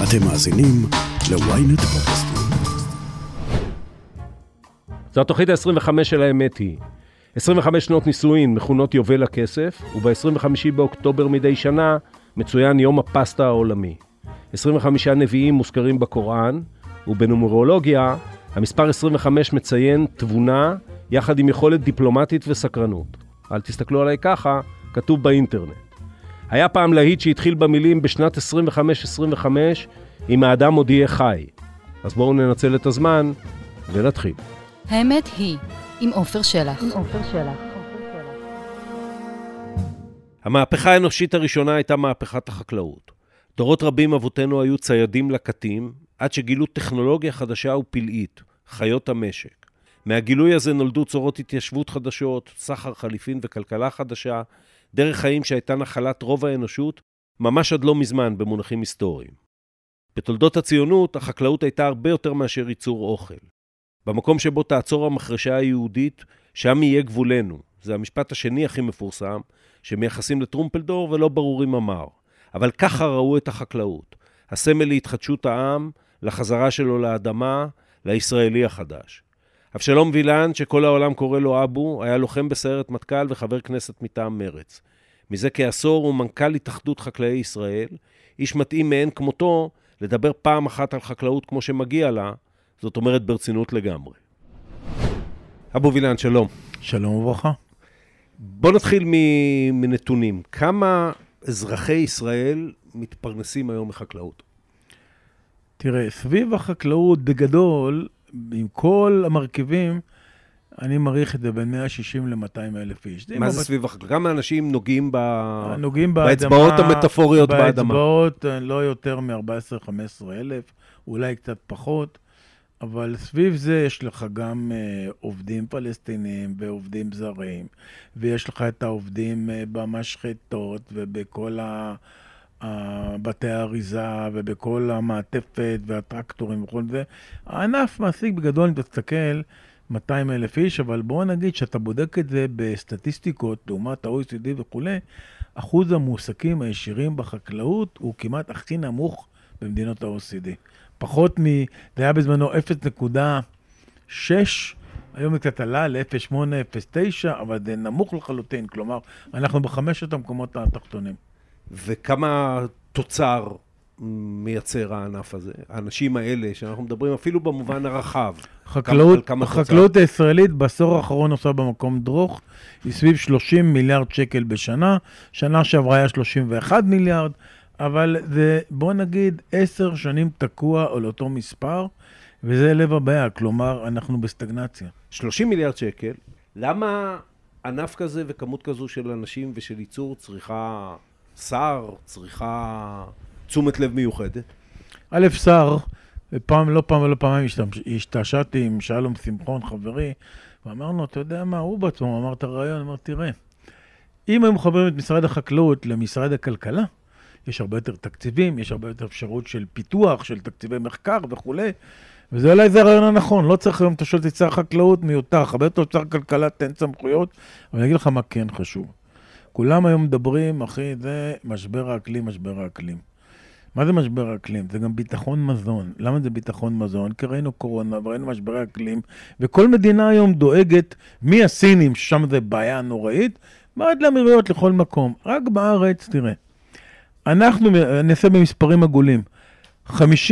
אתם מאזינים ל-ynet פודקאסטים. זו התוכנית ה-25 של האמת היא. 25 שנות נישואין מכונות יובל הכסף, וב-25 באוקטובר מדי שנה מצוין יום הפסטה העולמי. 25 נביאים מוזכרים בקוראן, ובנומרולוגיה המספר 25 מציין תבונה יחד עם יכולת דיפלומטית וסקרנות. אל תסתכלו עליי ככה, כתוב באינטרנט. היה פעם להיט שהתחיל במילים בשנת 25 אם האדם עוד יהיה חי. אז בואו ננצל את הזמן ונתחיל. האמת היא, עם עופר שלח. המהפכה האנושית הראשונה הייתה מהפכת החקלאות. דורות רבים אבותינו היו ציידים לקטים, עד שגילו טכנולוגיה חדשה ופלאית, חיות המשק. מהגילוי הזה נולדו צורות התיישבות חדשות, סחר חליפין וכלכלה חדשה, דרך חיים שהייתה נחלת רוב האנושות, ממש עד לא מזמן במונחים היסטוריים. בתולדות הציונות, החקלאות הייתה הרבה יותר מאשר ייצור אוכל. במקום שבו תעצור המחרשה היהודית, שם יהיה גבולנו. זה המשפט השני הכי מפורסם, שמייחסים לטרומפלדור ולא ברור אם אמר. אבל ככה ראו את החקלאות. הסמל להתחדשות העם, לחזרה שלו לאדמה, לישראלי החדש. אבשלום וילן, שכל העולם קורא לו אבו, היה לוחם בסיירת מטכ"ל וחבר כנסת מטעם מרץ. מזה כעשור הוא מנכ"ל התאחדות חקלאי ישראל, איש מתאים מעין כמותו לדבר פעם אחת על חקלאות כמו שמגיע לה, זאת אומרת ברצינות לגמרי. אבו וילן, שלום. שלום וברכה. בוא נתחיל מנתונים. כמה אזרחי ישראל מתפרנסים היום מחקלאות? תראה, סביב החקלאות בגדול, עם כל המרכיבים, אני מעריך את זה בין 160 ל-200 אלף איש. מה זה סביב החקלאות? כמה אנשים נוגעים באדמה, באצבעות המטאפוריות באדמה? באצבעות לא יותר מ-14-15 אלף, אולי קצת פחות, אבל סביב זה יש לך גם עובדים פלסטינים ועובדים זרים, ויש לך את העובדים במשחטות ובכל בתי האריזה ובכל המעטפת והטרקטורים וכל זה. הענף מעסיק בגדול, אם תסתכל, 200 אלף איש, אבל בואו נגיד שאתה בודק את זה בסטטיסטיקות, לעומת ה-OECD וכו', אחוז המועסקים הישירים בחקלאות הוא כמעט הכי נמוך במדינות ה-OECD. פחות זה היה בזמנו 0.6, היום קצת עלה ל-0.8, 0.9, אבל זה נמוך לחלוטין, כלומר, אנחנו בחמשת המקומות התחתונים. וכמה תוצר מייצר הענף הזה? האנשים האלה שאנחנו מדברים אפילו במובן הרחב. החקלאות הישראלית בעשור האחרון עושה במקום דרוך, היא סביב 30 מיליארד שקל בשנה, שנה שעברה היה 31 מיליארד, אבל זה, בוא נגיד, 10 שנים תקוע על אותו מספר, וזה לב הבעיה, כלומר, אנחנו בסטגנציה. 30 מיליארד שקל, למה ענף כזה וכמות כזו של אנשים ושל ייצור צריכה שר, צריכה תשומת לב מיוחדת? א', שר, לא פעם השתעשעתי עם שלום שמחון, חברי, ואמרנו, אתה יודע מה, הוא בעצמו אמר את הרעיון, אמר, תראה, אם הם מחברים את משרד החקלאות למשרד הכלכלה, יש הרבה יותר תקציבים, יש הרבה יותר אפשרות של פיתוח, של תקציבי מחקר וכו'. וזה אולי זה הרעיון הנכון, לא צריך היום אתה שואל את שר חקלאות מיותר, הרבה יותר שר כלכלה, תן סמכויות, אבל אני אגיד לך מה כן חשוב. כולם היום מדברים, אחי, זה משבר האקלים. מה זה משבר האקלים? זה גם ביטחון מזון. למה זה ביטחון מזון? כי ראינו קורונה וראינו משבר האקלים, וכל מדינה היום דואגת מהסינים, ששם זה בעיה נוראית, ועד לאמירויות לכל מקום. רק בארץ, תראה, אנחנו נעשה במספרים עגולים. 50%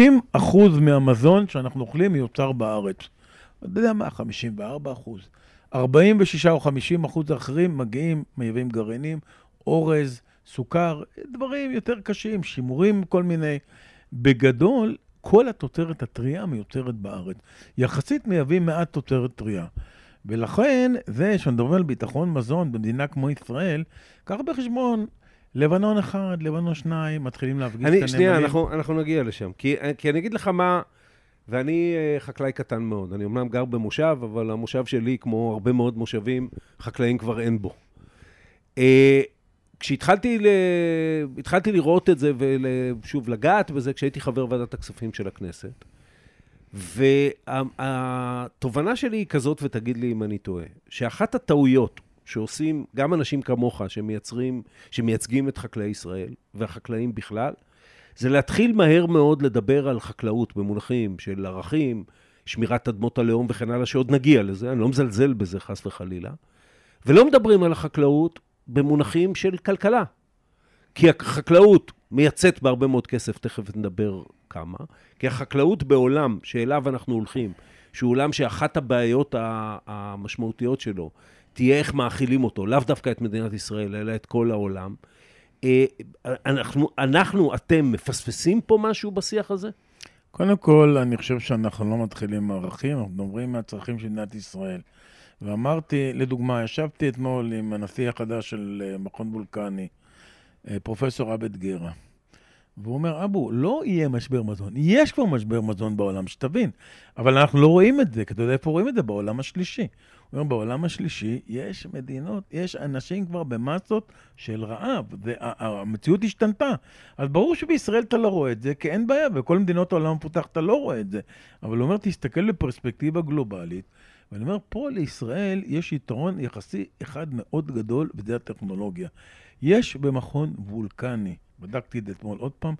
מהמזון שאנחנו אוכלים מיוצר בארץ. אתה יודע מה? 54%. 46 או 50% האחרים מגיעים, מייבאים גרעינים, אורז, סוכר, דברים יותר קשים, שימורים, כל מיני. בגדול, כל התוצרת הטריה מיוצרת בארץ. יחסית מייבאים מעט תוצרת טריה. ולכן, זה שמדברים על ביטחון מזון במדינה כמו ישראל, קח בחשבון, לבנון 1, לבנון 2, מתחילים להפגיש את הנמלים. שנייה, אנחנו נגיע לשם. כי אני אגיד לך מה, ואני חקלאי קטן מאוד. אני אומנם גר במושב, אבל המושב שלי, כמו הרבה מאוד מושבים, חקלאים כבר אין בו. כשהתחלתי לראות את זה, ושוב לגעת בזה, כשהייתי חבר ועדת הכספים של הכנסת, והתובנה שלי היא כזאת, ותגיד לי אם אני טועה, שאחת הטעויות שעושים גם אנשים כמוך שמייצגים את חקלאי ישראל והחקלאים בכלל, זה להתחיל מהר מאוד לדבר על חקלאות במונחים של ערכים, שמירת אדמות הלאום וכן הלאה, שעוד נגיע לזה, אני לא מזלזל בזה חס וחלילה, ולא מדברים על החקלאות במונחים של כלכלה. כי החקלאות מייצאת בהרבה מאוד כסף, תכף נדבר כמה, כי החקלאות בעולם שאליו אנחנו הולכים, שהוא עולם שאחת הבעיות המשמעותיות שלו, תהיה איך מאכילים אותו, לאו דווקא את מדינת ישראל, אלא את כל העולם. אתם מפספסים פה משהו בשיח הזה? קודם כל, אני חושב שאנחנו לא מתחילים מערכים, אנחנו מדברים מהצרכים של מדינת ישראל. ואמרתי, לדוגמה, ישבתי אתמול עם הנשיא החדש של מכון וולקני, פרופסור עבד גרה. והוא אומר, אבו, לא יהיה משבר מזון. יש כבר משבר מזון בעולם, שתבין. אבל אנחנו לא רואים את זה, כי אתה יודע איפה רואים את זה? בעולם השלישי. הוא אומר, בעולם השלישי יש מדינות, יש אנשים כבר במסות של רעב. המציאות השתנתה. אז ברור שבישראל אתה לא רואה את זה, כי אין בעיה, וכל מדינות העולם המפותח אתה לא רואה את זה. אבל הוא אומר, תסתכל בפרספקטיבה גלובלית, ואני אומר, פה לישראל יש יתרון יחסי אחד מאוד גדול, וזה הטכנולוגיה. יש במכון וולקני, בדקתי את זה אתמול עוד פעם,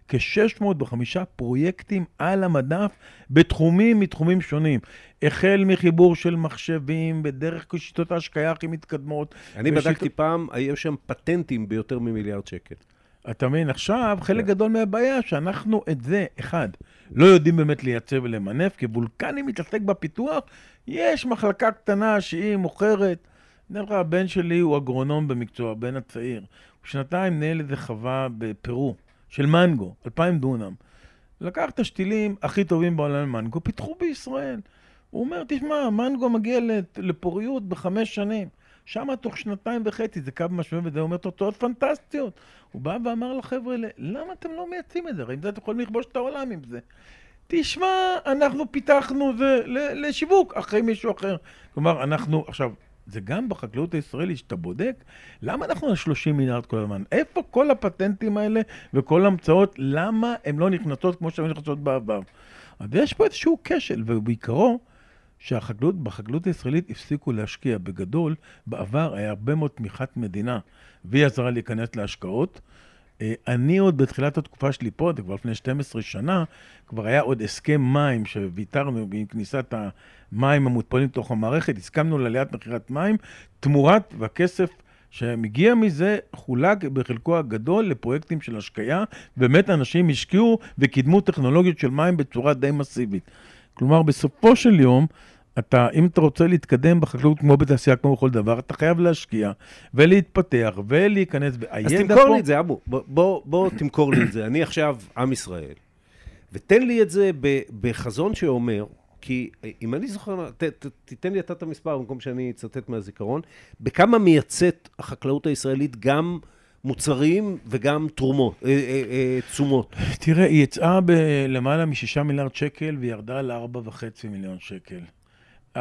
כ-605 פרויקטים על המדף מתחומים שונים. החל מחיבור של מחשבים, בדרך שיטות ההשקיה הכי מתקדמות. אני בדקתי פעם, היו שם פטנטים ביותר ממיליארד שקל. אתה מבין, עכשיו חלק גדול מהבעיה שאנחנו את זה, אחד, לא יודעים באמת לייצב ולמנף, כי וולקני מתעסק בפיתוח, יש מחלקה קטנה שהיא מוכרת, נראה לך, הבן שלי הוא אגרונום במקצוע, הבן הצעיר. הוא שנתיים נהל איזה חווה בפרו, של מנגו, 2,000 דונם. לקח את השתילים הכי טובים בעולם מנגו, פיתחו בישראל. הוא אומר, תשמע, מנגו מגיע לפוריות ב5 שנים. שם תוך 2.5 זה קו משמע, וזה אומר תוצאות פנטסטיות. הוא בא ואמר לחבר'ה, למה אתם לא מייצאים את זה? הרי אם זה אתם יכולים לכבוש את העולם עם זה. תשמע, אנחנו פיתחנו זה לשיווק אחרי מישהו אחר. כלומר, אנחנו, עכשיו, זה גם בחקלאות הישראלית שאתה בודק, למה אנחנו על 30 מיליארד כל הזמן? איפה כל הפטנטים האלה וכל המצאות, למה הן לא נכנסות כמו שהן נכנסות בעבר? אז יש פה איזשהו כשל, ובעיקרו, בחקלאות הישראלית הפסיקו להשקיע בגדול, בעבר היה הרבה מאוד תמיכת מדינה, והיא עזרה להיכנס להשקעות. אני עוד בתחילת התקופה שלי פה, זה כבר לפני 12 שנה, כבר היה עוד הסכם מים שוויתרנו עם כניסת המים המותפלים תוך המערכת, הסכמנו לעליית מחירת מים, תמורת והכסף שמגיע מזה חולק בחלקו הגדול לפרויקטים של השקיה, באמת אנשים השקיעו וקידמו טכנולוגיות של מים בצורה די מסיבית. כלומר, בסופו של יום, אם אתה רוצה להתקדם בחקלאות כמו בתעשייה, כמו בכל דבר, אתה חייב להשקיע ולהתפתח ולהיכנס. אז תמכור לי את זה, אבו. בוא תמכור לי את זה. אני עכשיו עם ישראל. ותן לי את זה בחזון שאומר, כי אם אני זוכר, תיתן לי את המספר במקום שאני אצטט מהזיכרון, בכמה מייצאת החקלאות הישראלית גם מוצרים וגם תשומות. תראה, היא יצאה בלמעלה מ6 מיליארד שקל וירדה ל4.5 מיליון שקל. 4.5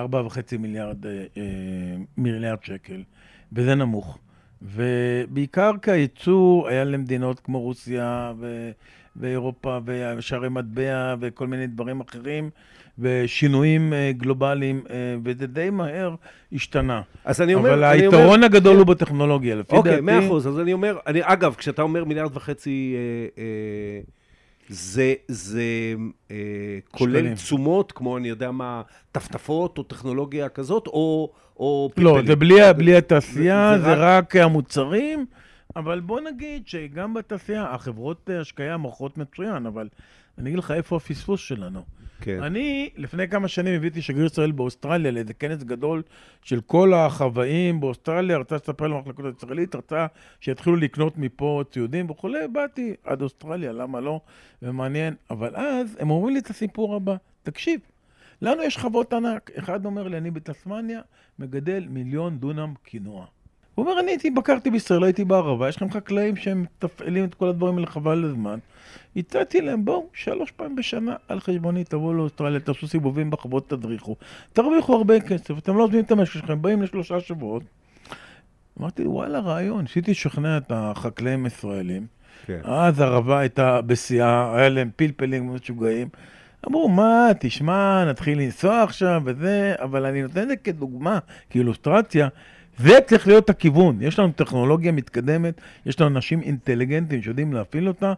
מיליארד שקל, וזה נמוך. ובעיקר כייצור היה למדינות כמו רוסיה ואירופה ושערי מטבע וכל מיני דברים אחרים, ושינויים גלובליים, וזה די מהר השתנה. אז אני אומר... אבל היתרון הגדול הוא בטכנולוגיה, לפי דעתי... אוקיי, 100%. אז אני אומר, אגב, כשאתה אומר 1.5 מיליארד, זה כולל תשומות, כמו אני יודע מה, טפטפות או טכנולוגיה כזאת, או לא, זה בלי התעשייה, זה רק המוצרים, אבל בוא נגיד שגם בתעשייה, החברות השקיה מוכרות מצוין, אבל אני אגיד לך איפה הפספוס שלנו. כן. אני לפני כמה שנים הבאתי שגריר ישראל באוסטרליה לאיזה כנס גדול של כל החוואים באוסטרליה, רצה לספר למחלקות הישראלית, רצה שיתחילו לקנות מפה ציודים וכולי, באתי עד אוסטרליה, למה לא? ומעניין, אבל אז הם אומרים לי את הסיפור הבא, תקשיב, לנו יש חוות ענק, אחד אומר לי, אני בתסמניה מגדל 1,000,000 דונם קינוע. הוא אומר, אני בקרתי בישראל, הייתי בערבה, יש לכם חקלאים שהם תפעלים את כל הדברים האלה חבל לזמן. הצעתי להם, בואו, 3 פעמים בשנה על חשבוני, תבואו לאוסטרליה, תעשו סיבובים בחוות, תדריכו. תרוויחו הרבה כסף, אתם לא עוזבים את המשק שלכם, באים ל3 שבועות. אמרתי, וואלה, רעיון, ניסיתי לשכנע את החקלאים הישראלים. כן. אז הערבה הייתה בשיאה, היה להם פלפלים משוגעים. אמרו, מה, תשמע, נתחיל לנסוע עכשיו וזה, אבל אני נותן את זה כדוגמה, כאילוסטרציה, זה צריך להיות הכיוון. יש לנו טכנולוגיה מתקדמת, יש לנו אנשים אינטליגנטים שיודעים להפעיל אותה,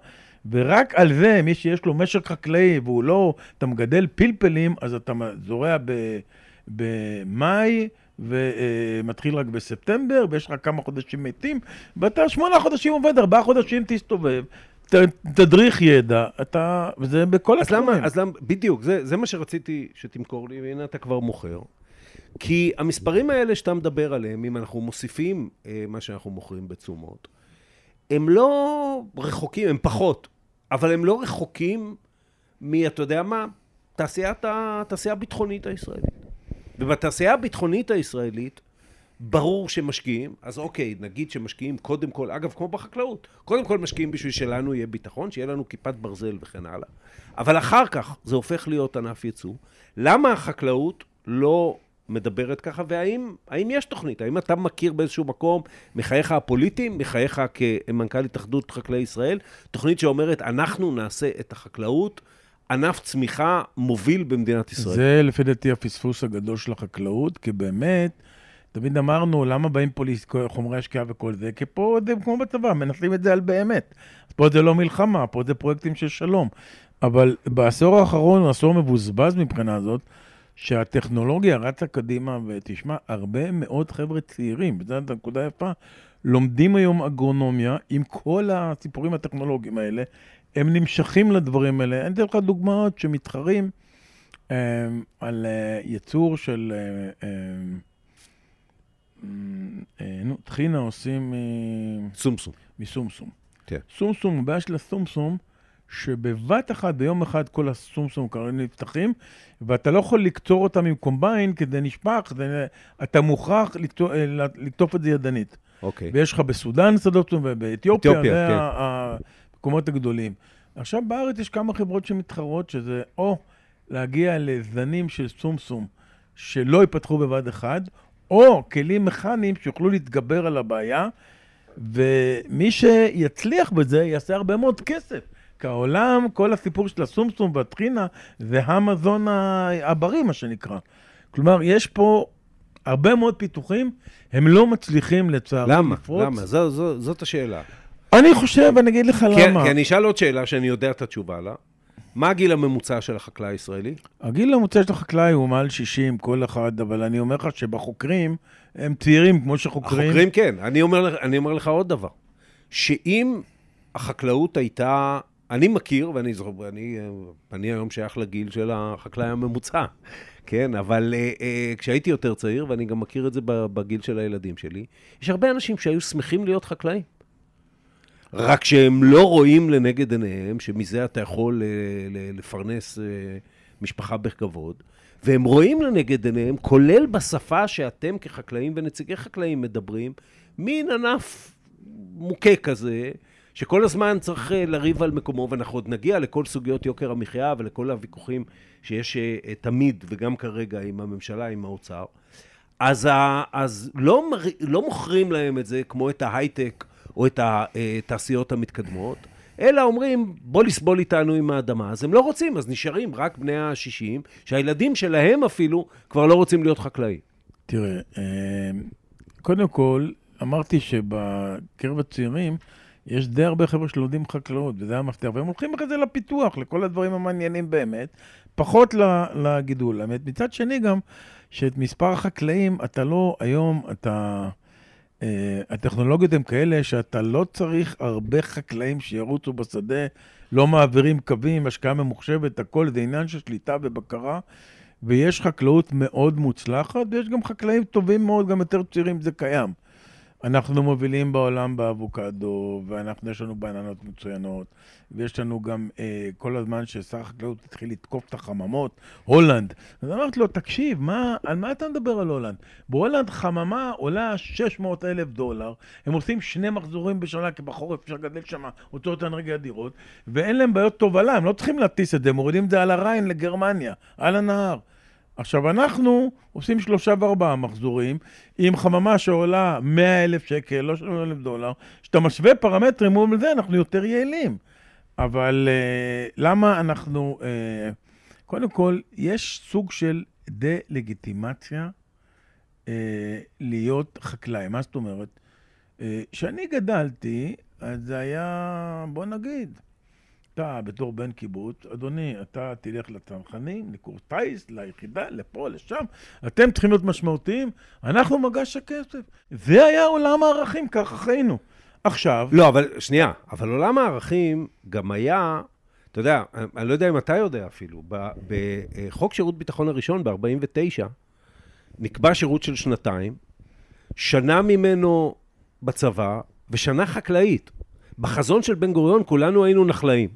ורק על זה, מי שיש לו משק חקלאי, והוא לא, אתה מגדל פלפלים, אז אתה זורע במאי, ומתחיל רק בספטמבר, ויש לך כמה חודשים מתים, ואתה 8 חודשים עובד, 4 חודשים תסתובב, תדריך ידע, וזה בכל התחומים. אז למה, בדיוק, זה מה שרציתי שתמכור לי, והנה אתה כבר מוכר. כי המספרים האלה שאתה מדבר עליהם, אם אנחנו מוסיפים מה שאנחנו מוכרים בתשומות, הם לא רחוקים, הם פחות, אבל הם לא רחוקים אתה יודע מה, התעשייה הביטחונית הישראלית. ובתעשייה הביטחונית הישראלית, ברור שמשקיעים, אז אוקיי, נגיד שמשקיעים קודם כל, אגב, כמו בחקלאות, קודם כל משקיעים בשביל שלנו יהיה ביטחון, שיהיה לנו כיפת ברזל וכן הלאה. אבל אחר כך זה הופך להיות ענף ייצוא. למה החקלאות לא מדברת ככה, והאם יש תוכנית? האם אתה מכיר באיזשהו מקום, מחייך הפוליטיים, מחייך כמנכ"ל התאחדות חקלאי ישראל, תוכנית שאומרת, אנחנו נעשה את החקלאות, ענף צמיחה מוביל במדינת ישראל. זה לפי דעתי הפספוס הגדול של החקלאות, כי באמת, תמיד אמרנו, למה באים פה חומרי השקיעה וכל זה? כי פה זה כמו בצבא, מנסים את זה על באמת. פה זה לא מלחמה, פה זה פרויקטים של שלום. אבל בעשור האחרון, עשור מבוזבז מבחינה הזאת, שהטכנולוגיה רצה קדימה, ותשמע, הרבה מאוד חבר'ה צעירים, וזו הנקודה יפה, לומדים היום אגרונומיה עם כל הסיפורים הטכנולוגיים האלה, הם נמשכים לדברים האלה. אני אתן לך דוגמאות שמתחרים על ייצור של טחינה עושים סומסום. מסומסום. כן. סומסום, הבעיה של הסומסום, שבבת אחת, ביום אחד, כל הסומסום קראים נפתחים, ואתה לא יכול לקצור אותם עם קומביין, כי זה נשפך, אתה מוכרח לקטוף את זה ידנית. אוקיי. ויש לך בסודן שדות, ובאתיופיה, זה כן. המקומות הגדולים. עכשיו בארץ יש כמה חברות שמתחרות, שזה או להגיע לזנים של סומסום, שלא ייפתחו בבד אחד, או כלים מכניים שיוכלו להתגבר על הבעיה, ומי שיצליח בזה יעשה הרבה מאוד כסף. כי העולם, כל הסיפור של הסומסום והטחינה, זה המזון הבריא, מה שנקרא. כלומר, יש פה הרבה מאוד פיתוחים, הם לא מצליחים לצער. למה? זאת השאלה. אני חושב, אני אגיד לך למה. כי אני אשאל עוד שאלה שאני יודע את התשובה לה. מה הגיל הממוצע של החקלאי הישראלי? הגיל הממוצע של החקלאי הוא מעל 60, כל אחד, אבל אני אומר לך שבחוקרים, הם צעירים כמו שחוקרים. החוקרים כן. אני אומר לך עוד דבר. שאם החקלאות הייתה, אני מכיר, ואני זוכר, אני היום שייך לגיל של החקלאי הממוצע, כן? אבל כשהייתי יותר צעיר, ואני גם מכיר את זה בגיל של הילדים שלי, יש הרבה אנשים שהיו שמחים להיות חקלאים. רק שהם לא רואים לנגד עיניהם, שמזה אתה יכול לפרנס משפחה בכבוד, והם רואים לנגד עיניהם, כולל בשפה שאתם כחקלאים ונציגי חקלאים מדברים, מין ענף מוכה כזה, שכל הזמן צריך לריב על מקומו, ואנחנו עוד נגיע לכל סוגיות יוקר המחיה, ולכל הוויכוחים שיש תמיד, וגם כרגע עם הממשלה, עם האוצר. אז לא מוכרים להם את זה, כמו את ההייטק, או את התעשיות המתקדמות, אלא אומרים, בוא לסבול איתנו עם האדמה. אז הם לא רוצים, אז נשארים רק בני ה-60, שהילדים שלהם אפילו כבר לא רוצים להיות חקלאים. תראה, קודם כל, אמרתי שבקרב הצעירים, יש די הרבה חבר'ה שלומדים חקלאות, וזה המפתח, והם הולכים אחרי זה לפיתוח, לכל הדברים המעניינים באמת, פחות לגידול. מצד שני גם, שאת מספר החקלאים, אתה לא, היום הטכנולוגיות הן כאלה שאתה לא צריך הרבה חקלאים שירוצו בשדה, לא מעבירים קווים, השקעה ממוחשבת, הכל זה עניין של שליטה ובקרה, ויש חקלאות מאוד מוצלחת, ויש גם חקלאים טובים מאוד, גם יותר צעירים, זה קיים. אנחנו מובילים בעולם באבוקדו, יש לנו בננות מצוינות, ויש לנו גם כל הזמן ששר החקלאות התחיל לתקוף את החממות, הולנד. אז אמרתי לו, תקשיב, על מה אתה מדבר על הולנד? בהולנד חממה עולה $600,000, הם עושים 2 מחזורים בשנה, כי בחורף אפשר לגדל שם הוצאות אנרגיה אדירות, ואין להם בעיות תובלה, הם לא צריכים להטיס את זה, הם מורידים את זה על הריין לגרמניה, על הנהר. עכשיו, אנחנו עושים 3 ו4 מחזורים, עם חממה שעולה $100,000, לא $100,000, שאתה משווה פרמטרים מול זה, אנחנו יותר יעילים. אבל למה אנחנו, קודם כל, יש סוג של דה-לגיטימציה להיות חקלאי. מה זאת אומרת? כשאני גדלתי, אז זה היה, בוא נגיד, אתה בתור בן קיבוץ, אדוני, אתה תלך לצנחנים, לקורס טייס, ליחידה, לפה, לשם, אתם צריכים להיות משמעותיים, אנחנו מגש הכסף. זה היה עולם הערכים, ככה חיינו. עכשיו... לא, אבל שנייה, אבל עולם הערכים גם היה, אתה יודע, אני לא יודע אם אתה יודע אפילו, בחוק שירות ביטחון הראשון, ב-49, נקבע שירות של 2 שנה ממנו בצבא, ושנה חקלאית. בחזון של בן גוריון כולנו היינו נחלאים.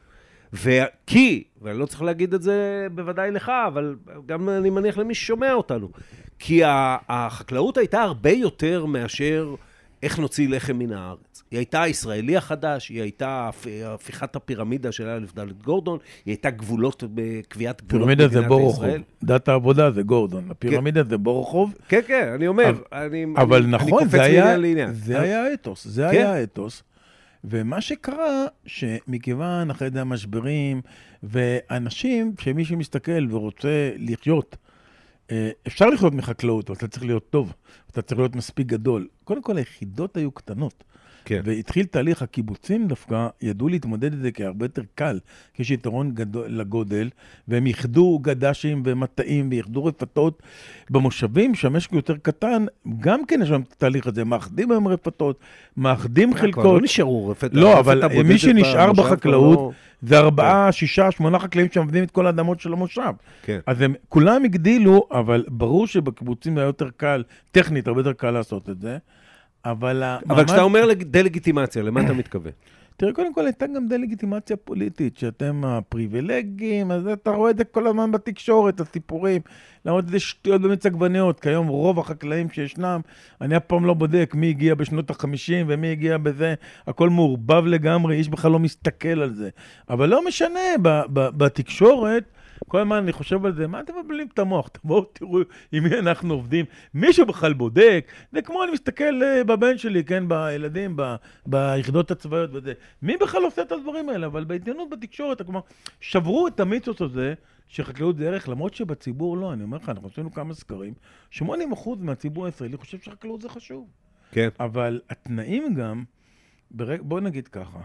ואני לא צריך להגיד את זה בוודאי לך, אבל גם אני מניח למי ששומע אותנו, כי החקלאות הייתה הרבה יותר מאשר איך נוציא לחם מן הארץ. היא הייתה הישראלי החדש, היא הייתה הפיכת הפירמידה של א' ד' גורדון, היא הייתה גבולות בקביעת גבולות פירמידה מדינת זה בורוכוב, ישראל. דת העבודה זה גורדון, הפירמידה זה בורוכוב. כן, כן, אני אומר, אבל נכון, זה היה האתוס, זה היה האתוס. ומה שקרה, שמכיוון אחרי זה המשברים, ואנשים, שמי שמסתכל ורוצה לחיות, אפשר לחיות מחקלאות, אבל אתה צריך להיות טוב, אתה צריך להיות מספיק גדול. קודם כל, היחידות היו קטנות. כן. והתחיל תהליך הקיבוצים דווקא, ידעו להתמודד את זה כהרבה יותר קל, כי יש יתרון לגודל, והם יחדו גדשים ומטעים, ויחדו רפתות במושבים, שהמשק יותר קטן, גם כן יש להם את התהליך הזה, מאחדים עם רפתות, מאחדים חלקות. לא נשארו רפתות. לא, אבל מי שנשאר בחקלאות, זה 4, 6, 8 חקלאים שעובדים את כל האדמות של המושב. כן. אז הם כולם הגדילו, אבל ברור שבקיבוצים היה יותר קל, טכנית, הרבה יותר קל לעשות את זה. אבל כשאתה אומר דה-לגיטימציה, למה אתה מתכוון? תראה, קודם כל הייתה גם דה-לגיטימציה פוליטית, שאתם הפריבילגים, אז אתה רואה את זה כל הזמן בתקשורת, הסיפורים, למרות את זה שטויות במיץ עגבניות, כי היום רוב החקלאים שישנם, אני אף פעם לא בודק מי הגיע בשנות ה-50 ומי הגיע בזה, הכל מעורבב לגמרי, איש בכלל לא מסתכל על זה. אבל לא משנה, בתקשורת, כל הזמן אני חושב על זה, מה אתם מבלעים את המוח? תבואו, תראו עם מי אנחנו עובדים. מישהו בכלל בודק, זה כמו אני מסתכל בבן שלי, כן, בילדים, ביחידות הצבאיות וזה. מי בכלל עושה את הדברים האלה? אבל בהתעניינות בתקשורת, כלומר, שברו את המיתוס הזה, שחקלאות זה ערך, למרות שבציבור לא, אני אומר לך, אנחנו עשינו כמה סקרים, 80% מהציבור הישראלי חושב שחקלאות זה חשוב. כן. אבל התנאים גם, בוא נגיד ככה,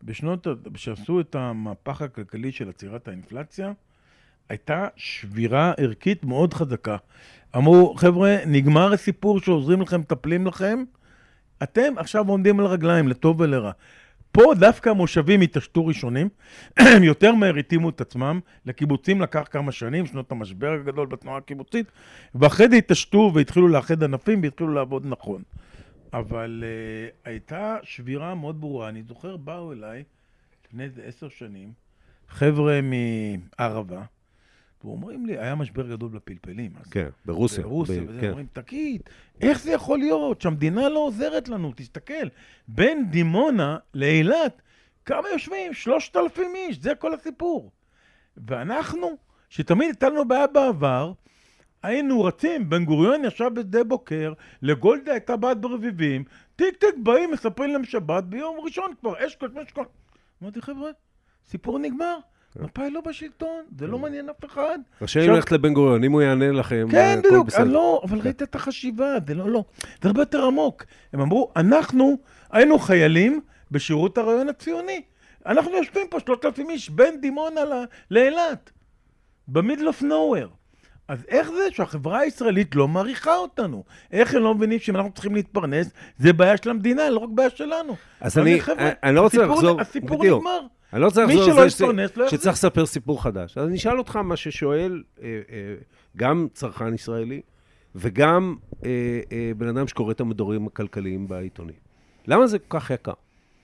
שעשו את המהפך הכלכלי של עצירת האינפלציה, הייתה שבירה ערכית מאוד חזקה. אמרו, חבר'ה, נגמר הסיפור שעוזרים לכם, מטפלים לכם, אתם עכשיו עומדים על רגליים, לטוב ולרע. פה דווקא המושבים התעשתו ראשונים, הם יותר מהר התאימו את עצמם, לקיבוצים לקח כמה שנים, שנות המשבר הגדול בתנועה הקיבוצית, ואחרי זה התעשתו והתחילו לאחד ענפים והתחילו לעבוד נכון. אבל הייתה שבירה מאוד ברורה. אני זוכר, באו אליי לפני איזה 10 שנים, חבר'ה מערבה, ואומרים לי, היה משבר גדול בפלפלים. כן, ברוסיה. ברוסיה, וזה אומרים, תגיד, איך זה יכול להיות שהמדינה לא עוזרת לנו? תסתכל, בין דימונה לאילת, כמה יושבים? 3,000 איש, זה כל הסיפור. ואנחנו, שתמיד הייתה לנו בעיה בעבר, היינו רצים, בן גוריון ישב בשדה בוקר, לגולדה הייתה בת ברביבים, טיק טיק באים, מספרים להם שבת, ביום ראשון כבר, אשכול, משכול. אמרתי, חבר'ה, סיפור נגמר. מפאי לא בשלטון, זה לא מעניין אף אחד. רשאי ללכת לבן גוריון, אם הוא יענה לכם, כן, בדיוק, לא, אבל ראית את החשיבה, זה לא, זה הרבה יותר עמוק. הם אמרו, אנחנו היינו חיילים בשירות הרעיון הציוני. אנחנו יושבים פה 3,000 איש, בין דימונה לאילת, במידל אוף נוהוור. אז איך זה שהחברה הישראלית לא מעריכה אותנו? איך הם לא מבינים שאם אנחנו צריכים להתפרנס, זה בעיה של המדינה, לא רק בעיה שלנו. אז אני לא רוצה לחזור, הסיפור נגמר. אני לא רוצה לחזור לזה שצריך לספר סיפור חדש. אז אני אשאל אותך מה ששואל גם צרכן ישראלי, וגם בן אדם שקורא את המדורים הכלכליים בעיתונים. למה זה כל כך יקר?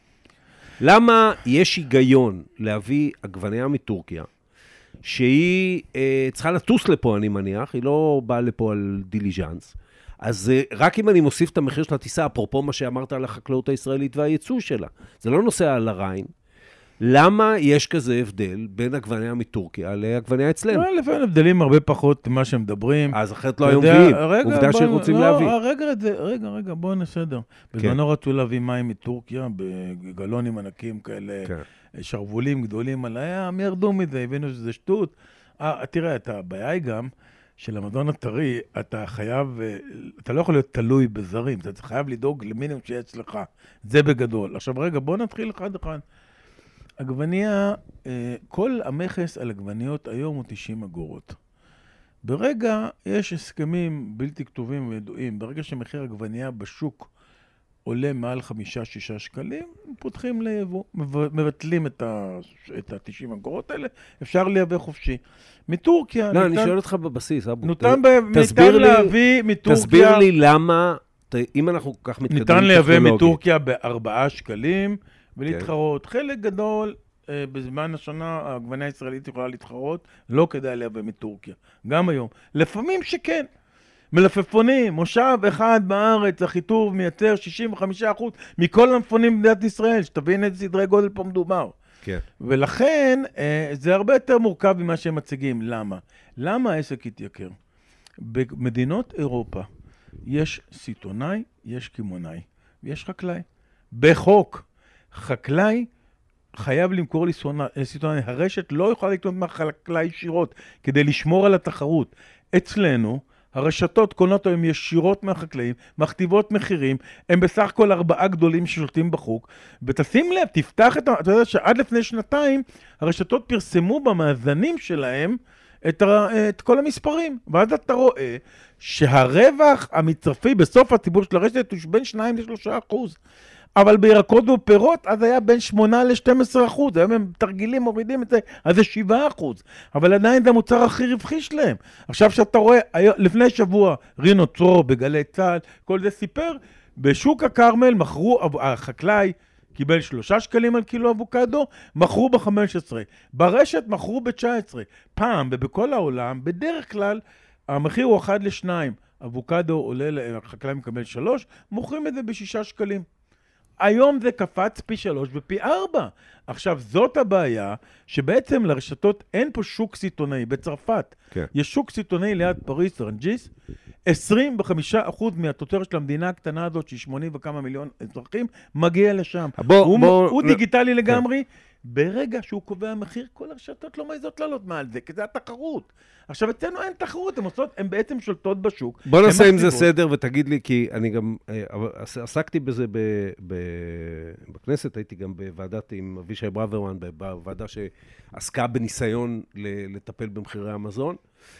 למה יש היגיון להביא עגבנייה מטורקיה, שהיא צריכה לטוס לפה, אני מניח, היא לא באה לפה על דיליז'אנס, אז רק אם אני מוסיף את המחיר של הטיסה, אפרופו מה שאמרת על החקלאות הישראלית והייצוא שלה, זה לא נוסע על הריין, למה יש כזה הבדל בין עגבנייה מטורקיה לעגבנייה אצלנו? לפעמים הבדלים הרבה פחות ממה שהם מדברים. אז אחרת לא היום מביאים, עובדה שרוצים להביא. רגע, בואו נסדר. בזמנו רצו להביא מים מטורקיה, בגלונים ענקים כאלה, שרבולים גדולים עליה, הם ירדו מזה, הבינו שזה שטות. תראה, הבעיה היא גם של המזון הטרי, אתה לא יכול להיות תלוי בזרים, אתה חייב לדאוג למינימום שיש לך. זה בגדול. עכשיו רגע, בואו נתחיל אחד. עגבנייה, כל המכס על עגבניות היום הוא 90 אגורות. ברגע, יש הסכמים בלתי כתובים וידועים, ברגע שמחיר עגבנייה בשוק עולה מעל 5-6 שקלים, פותחים ליבוא, מבטלים את ה-90 אגורות האלה, אפשר לייבא חופשי. מטורקיה... לא, אני שואל אותך בבסיס, אבו. ניתן להביא מטורקיה... תסביר לי למה, אם אנחנו כל כך מתקדמים טכנולוגית. ניתן לייבא מטורקיה ב4 שקלים, ולהתחרות. חלק גדול, בזמן השנה, העגבנייה הישראלית יכולה להתחרות, לא כדאי לייבא מטורקיה. גם היום. לפעמים שכן. מלפפונים, מושב אחד בארץ, החיטוב מייצר 65% מכל המלפפונים במדינת ישראל, שתבין איזה סדרי גודל פה מדובר. כן. ולכן, זה הרבה יותר מורכב ממה שהם מציגים. למה? למה העסק התייקר? במדינות אירופה יש סיטונאי, יש קימונאי, ויש חקלאי. בחוק, חקלאי חייב למכור לסיטונאי. הרשת לא יכולה לקנות מהחקלאי ישירות כדי לשמור על התחרות. אצלנו, הרשתות קונות היום ישירות מהחקלאים, מכתיבות מחירים, הם בסך הכל 4 גדולים ששולטים בחוק, ותשים לב, תפתח את... אתה יודע שעד לפני שנתיים, הרשתות פרסמו במאזנים שלהם את כל המספרים, ואז אתה רואה שהרווח המצרפי בסוף הציבור של הרשת הוא בין 2-3%. אבל בירקות ופירות, אז היה בין 8-12%. היום הם תרגילים, מורידים את זה, אז זה 7%. אבל עדיין זה המוצר הכי רווחי שלהם. עכשיו שאתה רואה, לפני שבוע, רינו צרור בגלי צה"ל, כל זה סיפר, בשוק הכרמל מכרו, החקלאי קיבל 3 שקלים על קילו אבוקדו, מכרו ב-15. ברשת מכרו ב-19. פעם, ובכל העולם, בדרך כלל, המחיר הוא 1-2. אבוקדו עולה, החקלאי מקבל 3, מוכרים את זה ב6 שקלים. היום זה קפץ פי 3 ופי 4. עכשיו, זאת הבעיה, שבעצם לרשתות אין פה שוק סיטונאי. בצרפת יש שוק סיטונאי ליד פריס, רנג'יס, 25% מהתוצרת של המדינה הקטנה הזאת, שהיא 80 וכמה מיליון אזרחים, מגיע לשם. הוא דיגיטלי לגמרי. ברגע שהוא קובע מחיר, כל הרשתות לא מעיזות לעלות מעל זה, כי זה התחרות. עכשיו, אצלנו אין תחרות, הן בעצם שולטות בשוק. בוא נעשה עם זה סדר ותגיד לי, כי אני גם עסקתי בזה בכנסת, הייתי גם בוועדת עם אבישי ברוורמן, בוועדה שעסקה בניסיון לטפל במחירי המזון.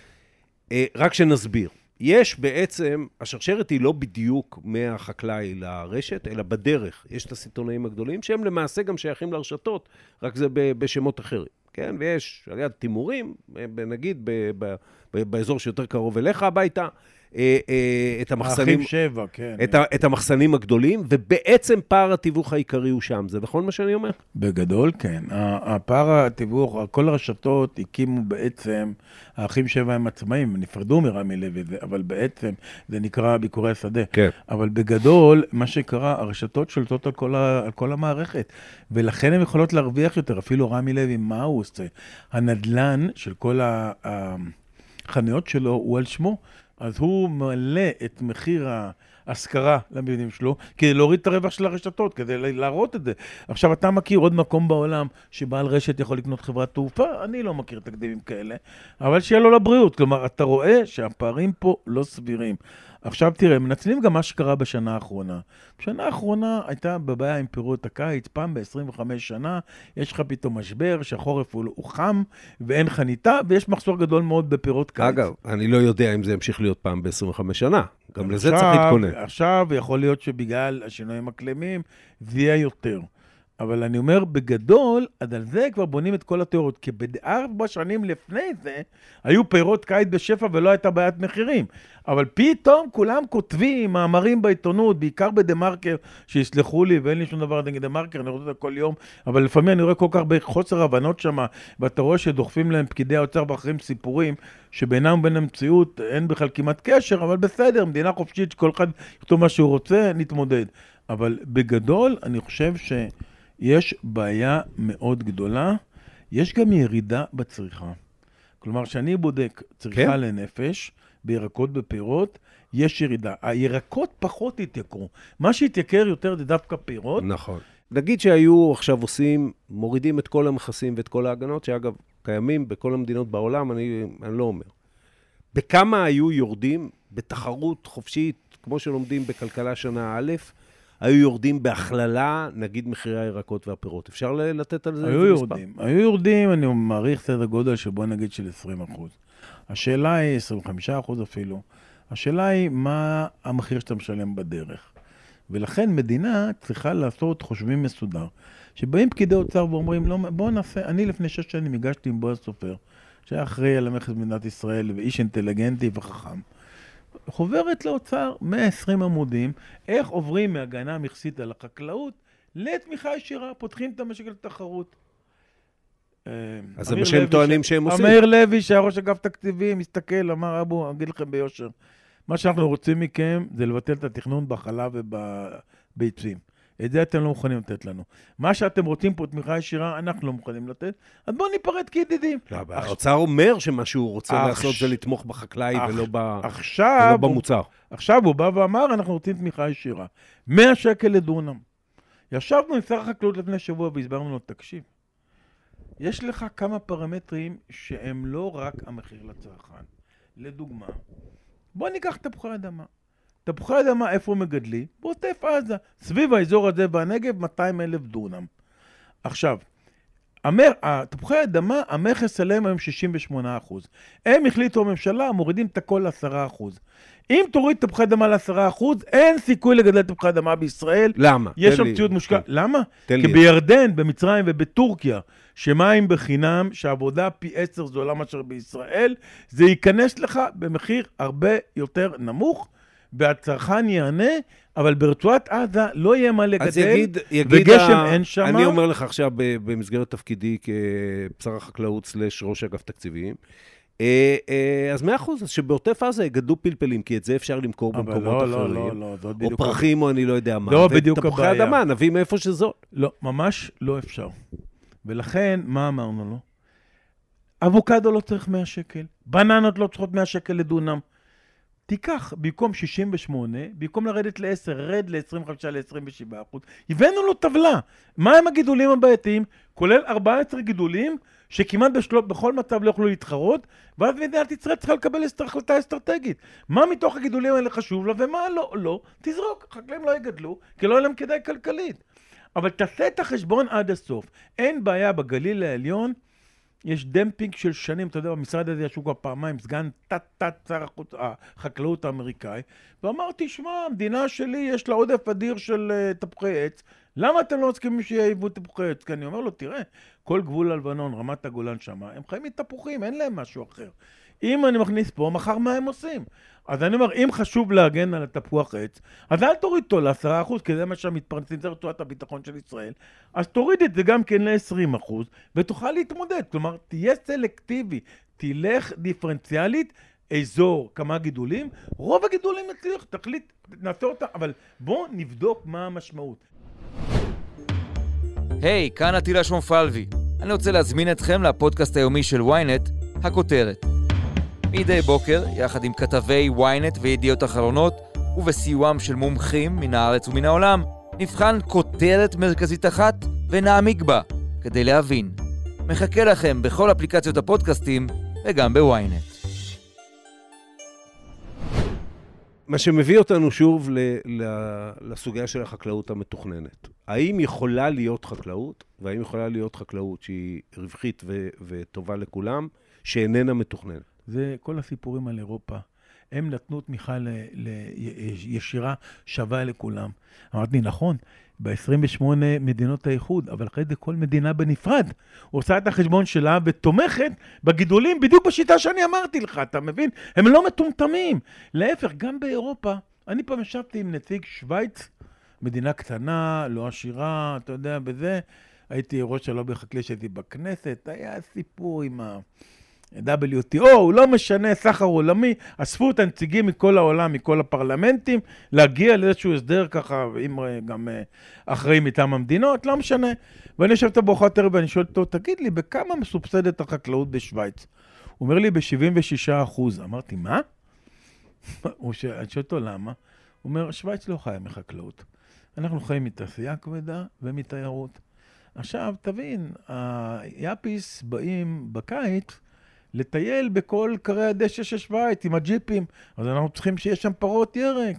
רק שנסביר. יש בעצם, השרשרת היא לא בדיוק מהחקלאי לרשת, אלא בדרך. יש את הסיטונאים הגדולים, שהם למעשה גם שייכים לרשתות, רק זה בשמות אחרים. כן? ויש על יד תימורים, נגיד, באזור שיותר קרוב אליך הביתה, את המחסנים, 7, כן. את המחסנים הגדולים, ובעצם פער התיווך העיקרי הוא שם. זה נכון מה שאני אומר? בגדול, כן. הפער התיווך, כל הרשתות הקימו בעצם, האחים 7 הם עצמאים, נפרדו מרמי לוי, אבל בעצם זה נקרא ביקורי השדה. כן. אבל בגדול, מה שקרה, הרשתות שולטות על כל המערכת, ולכן הן יכולות להרוויח יותר. אפילו רמי לוי, מה הוא עושה? הנדלן של כל החנויות שלו הוא על שמו, אז הוא מעלה את מחיר ההשכרה למבנים שלו, כדי להוריד את הרווח של הרשתות, כדי להראות את זה. עכשיו, אתה מכיר עוד מקום בעולם שבעל רשת יכול לקנות חברת תעופה? אני לא מכיר תקדימים כאלה, אבל שיהיה לו לבריאות. כלומר, אתה רואה שהפערים פה לא סבירים. עכשיו תראה, מנצלים גם מה שקרה בשנה האחרונה. בשנה האחרונה הייתה בבעיה עם פירות הקיץ, פעם ב-25 שנה, יש לך פתאום משבר, שהחורף הוא חם, ואין חניתה, ויש מחסור גדול מאוד בפירות קיץ. אגב, אני לא יודע אם זה ימשיך להיות פעם ב-25 שנה. גם לזה צריך להתכונן. עכשיו יכול להיות שבגלל השינויים הקלמים, זה יהיה יותר. אבל אני אומר, בגדול, עד על זה כבר בונים את כל התיאוריות, כי ב4 שנים לפני זה, היו פירות קיץ בשפע ולא הייתה בעיית מחירים. אבל פתאום כולם כותבים מאמרים בעיתונות, בעיקר בדה-מרקר, שיסלחו לי, ואין לי שום דבר נגד דה-מרקר, אני רואה את זה כל יום, אבל לפעמים אני רואה כל כך בחוסר הבנות שם, ואתה רואה שדוחפים להם פקידי האוצר באחרים סיפורים, שבינם ובין המציאות אין בכלל כמעט קשר, אבל בסדר, מדינה חופשית, שכל אחד יכתוב מה שהוא רוצה, נתמודד. אבל בגדול, אני חושב יש בעיה מאוד גדולה, יש גם ירידה בצריכה. כלומר, שאני בודק צריכה לנפש, בירקות בפירות, יש ירידה. הירקות פחות התייקרו. מה שהתייקר יותר זה דווקא פירות. נכון. נגיד שהיו עכשיו מורידים את כל המכסים ואת כל ההגנות, שאגב, קיימים בכל המדינות בעולם, אני לא אומר. בכמה היו יורדים בתחרות חופשית, כמו שלומדים בכלכלה שנה א', היו יורדים בהכללה, נגיד מחירי הירקות והפירות. אפשר לתת על זה היו יורדים, אני מעריך סדר גודל שבו נגיד של 20%. השאלה היא, 25% אפילו, השאלה היא מה המחיר שאתה משלם בדרך. ולכן מדינה צריכה לעשות חושבים מסודר. שבאים פקידי אוצר ואומרים, לא, בואו נעשה, אני לפני 6 שנים הגשתי עם בועז סופר, שהיה אחראי על המכס במדינת ישראל, ואיש אינטליגנטי וחכם. חוברת לאוצר 120 עמודים, איך עוברים מהגנה המכסית על החקלאות לתמיכה ישירה, פותחים את המשק לתחרות. אז זה מה שהם טוענים שהם עושים. אמיר לוי, שהיה ראש אגף תקציבים, מסתכל, אמר, אבו, אגיד לכם ביושר, מה שאנחנו רוצים מכם זה לבטל את התכנון בחלב ובביצים. את זה אתם לא מוכנים לתת לנו. מה שאתם רוצים פה תמיכה ישירה, אנחנו לא מוכנים לתת, אז בואו ניפרד כידידים. האוצר אומר שמה שהוא רוצה לעשות זה לתמוך בחקלאי ולא במוצר. עכשיו הוא בא ואמר, אנחנו רוצים תמיכה ישירה. 100 שקל לדונם. ישבנו עם שר החקלאות לפני שבוע והסברנו לו, תקשיב, יש לך כמה פרמטרים שהם לא רק המחיר לצרכן. לדוגמה, בוא ניקח תפוחי אדמה. תפוחי אדמה, איפה מגדלי? בעוטף עזה. סביב האזור הזה בנגב, 200,000 דונם. עכשיו, תפוחי אדמה, המכס עליהם היום 68%. הם החליטו הממשלה, מורידים את הכל ל10%. אם תוריד תפוחי אדמה ל10%, אין סיכוי לגדל תפוחי אדמה בישראל. למה? יש שם ציוד מושקע. למה? כי בירדן, במצרים ובטורקיה, שמים בחינם, שעבודה פי 10 זולה מאשר בישראל, זה ייכנס לך במחיר הרבה יותר נמוך, והצרכן יענה, אבל ברצועת עזה לא יהיה מה לגדל, וגשם אין שמה. אני אומר לך עכשיו, במסגרת תפקידי כשר החקלאות / ראש אגף תקציביים, אז 100%, אז שבעוטף עזה יגדלו פלפלים, כי את זה אפשר למכור במקומות אחרים. או פרחים, או אני לא יודע מה. לא, בדיוק הבעיה. ותפוחי אדמה, נביא מאיפה שזאת. לא, ממש לא אפשר. ולכן, מה אמרנו לו? אבוקדו לא צריך 100 שקל, בננות לא צריכות 100 שקל לדונם. תיקח, במקום 68, במקום לרדת ל-10, רד ל-25, ל-27%, הבאנו לו טבלה. מה הם הגידולים הבעייתיים? כולל 14 גידולים, שכמעט בכל מצב לא יוכלו להתחרות, ואז מדינת ישראל צריכה לקבל החלטה אסטרטגית. מה מתוך הגידולים האלה חשוב לה, ומה לא, תזרוק. חקלאים לא יגדלו, כי לא יהיה להם כדאי כלכלית. אבל תעשה את החשבון עד הסוף. אין בעיה בגליל העליון, יש דמפינג של שנים, אתה יודע, במשרד הזה ישו כבר פעמיים, סגן שר החקלאות האמריקאי, ואמר, תשמע, המדינה שלי יש לה עודף אדיר של תפוחי עץ, למה אתם לא מסכימים שיעיבו תפוחי עץ? כי אני אומר לו, תראה, כל גבול הלבנון, רמת הגולן שמה, הם חיים מתפוחים, אין להם משהו אחר. אם אני מכניס פה, מחר מה הם עושים? אז אני אומר, אם חשוב להגן על התפוח עץ, אז אל תוריד אותו ל10%, כי זה מה שמתפרנסים, זה רצועת הביטחון של ישראל, אז תוריד את זה גם כן ל20%, ותוכל להתמודד. כלומר, תהיה סלקטיבי, תלך דיפרנציאלית, אזור, כמה גידולים, רוב הגידולים נצליח, תחליט, נעשה אותה, אבל בואו נבדוק מה המשמעות. היי, כאן עטילה שומפלבי. אני רוצה להזמין אתכם לפודקאסט היומי של ynet, הכותרת. מדי בוקר, יחד עם כתבי ynet וידיעות אחרונות, ובסיועם של מומחים מן הארץ ומן העולם, נבחן כותרת מרכזית אחת ונעמיק בה, כדי להבין. מחכה לכם בכל אפליקציות הפודקאסטים וגם בוויינט. מה שמביא אותנו שוב לסוגיה של החקלאות המתוכננת. האם יכולה להיות חקלאות, והאם יכולה להיות חקלאות שהיא רווחית וטובה לכולם, שאיננה מתוכננת? זה כל הסיפורים על אירופה. הם נתנו תמיכה ישירה שווה לכולם. אמרתי, נכון, ב-28 מדינות האיחוד, אבל אחרי זה כל מדינה בנפרד. עושה את החשבון שלה ותומכת בגידולים בדיוק בשיטה שאני אמרתי לך, אתה מבין? הם לא מטומטמים. להפך, גם באירופה, אני פעם ישבתי עם נציג שוויץ, מדינה קטנה, לא עשירה, אתה יודע, בזה. הייתי ראש הלובי החקלאי שהייתי בכנסת, היה סיפור עם WTO, לא משנה, סחר עולמי, אספו את הנציגים מכל העולם, מכל הפרלמנטים, להגיע לאיזשהו הסדר ככה, עם גם אחראים מטעם המדינות, לא משנה. ואני יושבת בארוחת ערב ואני שואל אותו, תגיד לי, בכמה מסובסדת החקלאות בשוויץ? הוא אומר לי, ב-76%. אמרתי, מה? אני שואל אותו, למה? הוא אומר, שוויץ לא חיה מחקלאות. אנחנו חיים מתעשייה כבדה ומתיירות. עכשיו, תבין, היאפיס באים בקיץ, לטייל בכל קרי הדשא של שוויץ עם הג'יפים, אז אנחנו צריכים שיש שם פרות ירק.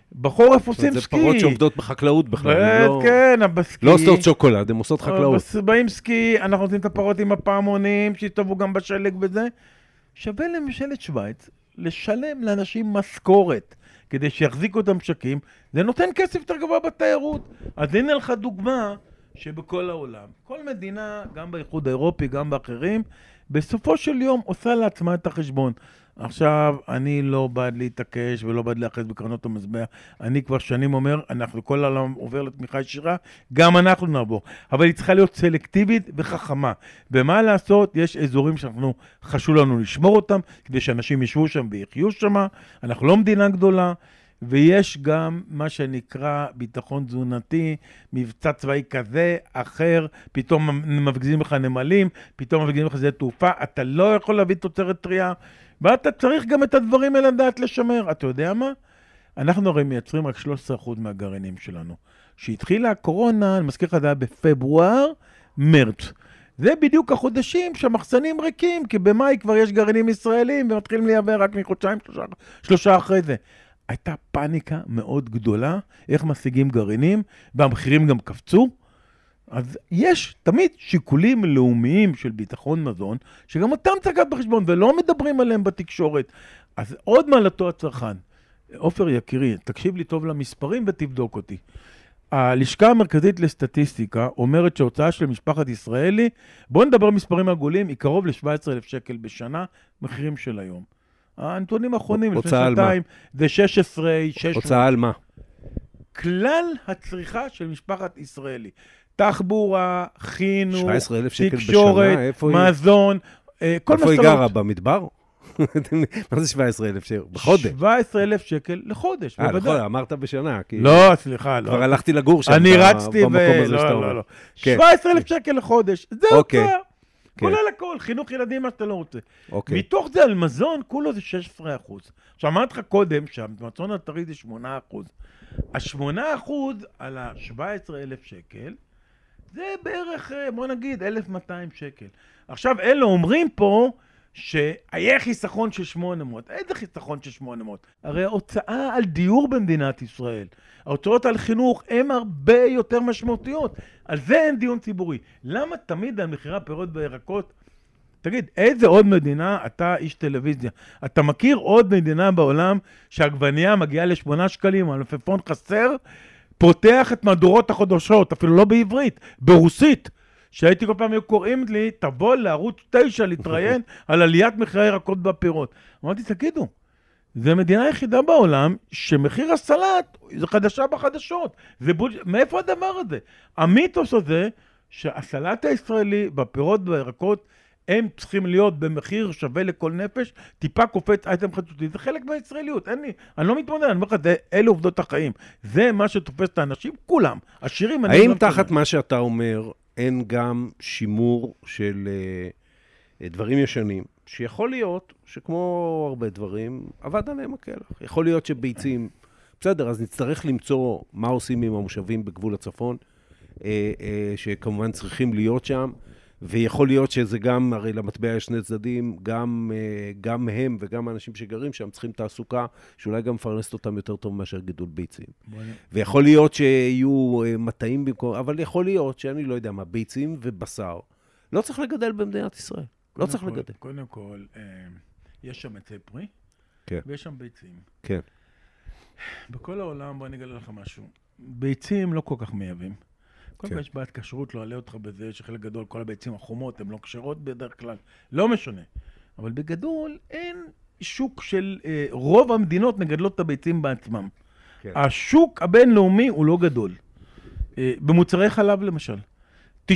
בחורף עושים סקי. זה פרות שעובדות בחקלאות בכלל. כן, בסקי. לא עושות שוקולד, הן עושות חקלאות. באים סקי, אנחנו נותנים את הפרות עם הפעמונים, שיסתובבו גם בשלג וזה. שווה לממשלת שוויץ לשלם לאנשים משכורת, כדי שיחזיקו את המשקים, זה נותן כסף יותר גבוה בתיירות. אז הנה לך דוגמה שבכל העולם, כל מדינה, גם באיחוד האירופי, גם באחרים, בסופו של יום עושה לעצמה את החשבון. עכשיו, אני לא בעד להתעקש ולא בעד להחז בקרנות המזבח. אני כבר שנים אומר, אנחנו כל העולם עובר לתמיכה ישירה, גם אנחנו נעבור. אבל היא צריכה להיות סלקטיבית וחכמה. ומה לעשות? יש אזורים שאנחנו חשוב לנו לשמור אותם, כדי שאנשים ישבו שם ויחיו שם. אנחנו לא מדינה גדולה. ויש גם מה שנקרא ביטחון תזונתי, מבצע צבאי כזה, אחר, פתאום מפגיזים לך נמלים, פתאום מפגיזים לך שדה תעופה, אתה לא יכול להביא תוצרת טריה, ואתה צריך גם את הדברים האלה לדעת לשמר. אתה יודע מה? אנחנו הרי מייצרים רק 13% מהגרעינים שלנו. שהתחילה הקורונה, אני מזכיר לך, זה היה בפברואר, מרץ. זה בדיוק החודשים שהמחסנים ריקים, כי במאי כבר יש גרעינים ישראלים, ומתחילים לייבא רק מחודשיים, שלושה אחרי זה. הייתה פאניקה מאוד גדולה, איך משיגים גרעינים, והמחירים גם קפצו. אז יש תמיד שיקולים לאומיים של ביטחון מזון, שגם אותם צריך לקחת בחשבון, ולא מדברים עליהם בתקשורת. אז עוד מעלתו הצרכן. עופר יקירי, תקשיב לי טוב למספרים ותבדוק אותי. הלשכה המרכזית לסטטיסטיקה אומרת שההוצאה של משפחת ישראלי, בואו נדבר מספרים עגולים, היא קרוב ל-17,000 שקל בשנה, מחירים של היום. הנתונים האחרונים, לפני שנתיים, זה 16, 600. הוצאה על מה? כלל הצריכה של משפחת ישראלי. תחבורה, חינוך, תקשורת, מזון, כל מסורות. איפה היא גרה? במדבר? מה זה 17,000 שקל? בחודש? 17,000 שקל לחודש, בוודאי. אמרת בשנה. לא, סליחה, לא. כבר הלכתי לגור שם. אני רצתי במקום הזה שאתה אומר. לא. 17,000 שקל לחודש, זה הוצאה. כולל הכל, חינוך ילדים, מה שאתה לא רוצה. מתוך זה על מזון, כולו זה 16%. עכשיו, אמרתי לך קודם, שהמזון הטרי זה 8%. ה-8% על ה-17,000 שקל, זה בערך, בוא נגיד, 1,200 שקל. עכשיו, אלה אומרים פה, שהיה חיסכון של 800. איזה חיסכון של 800? הרי ההוצאה על דיור במדינת ישראל, ההוצאות על חינוך הן הרבה יותר משמעותיות. על זה אין דיון ציבורי. למה תמיד על מחירי פירות וירקות? תגיד, איזה עוד מדינה, אתה איש טלוויזיה, אתה מכיר עוד מדינה בעולם שהעגבנייה מגיעה ל8 שקלים, המלפפון חסר, פותח את מהדורות החדשות, אפילו לא בעברית, ברוסית, שהייתי כל פעם קוראים לי, תבוא לערוץ 9 להתראיין על עליית מחירי הירקות והפירות. אמרתי, תגידו, זה המדינה היחידה בעולם שמחיר הסלט זה חדשה בחדשות. מאיפה הדבר הזה? המיתוס הזה שהסלט הישראלי בפירות והירקות הם צריכים להיות במחיר שווה לכל נפש, טיפה קופץ אייטם חדשותי, זה חלק מהישראליות, אני לא מתמודד, אני אומר לך, אלה עובדות החיים. זה מה שתופס את האנשים, כולם, עשירים. האם תחת מה שאתה אומר, אין גם שימור של דברים ישנים, שיכול להיות שכמו הרבה דברים, עבד עליהם הקלח. יכול להיות שביצים, בסדר, אז נצטרך למצוא מה עושים עם המושבים בגבול הצפון, שכמובן צריכים להיות שם, ויכול להיות שזה גם, הרי למטבע יש שני צדדים, גם הם וגם האנשים שגרים שם צריכים תעסוקה, שאולי גם מפרנסת אותם יותר טוב מאשר גידול ביצים. ויכול להיות שיהיו מטעים במקום, אבל יכול להיות שאני לא יודע מה, ביצים ובשר. לא צריך לגדל במדינת ישראל. לא צריך לגדל. קודם כל, יש שם עצי פרי, ויש שם ביצים. כן. בכל העולם, בוא אני אגלה לך משהו. ביצים לא כל כך מייבאים. כל פעם יש בעיית כשרות, לא עלה אותך בזה, שחלק גדול, כל הביצים החומות, הן לא כשרות בדרך כלל. לא משנה. אבל בגדול, אין שוק של רוב המדינות מגדלות את הביצים בעצמם. כן. השוק הבינלאומי הוא לא גדול. במוצרי חלב למשל. 95%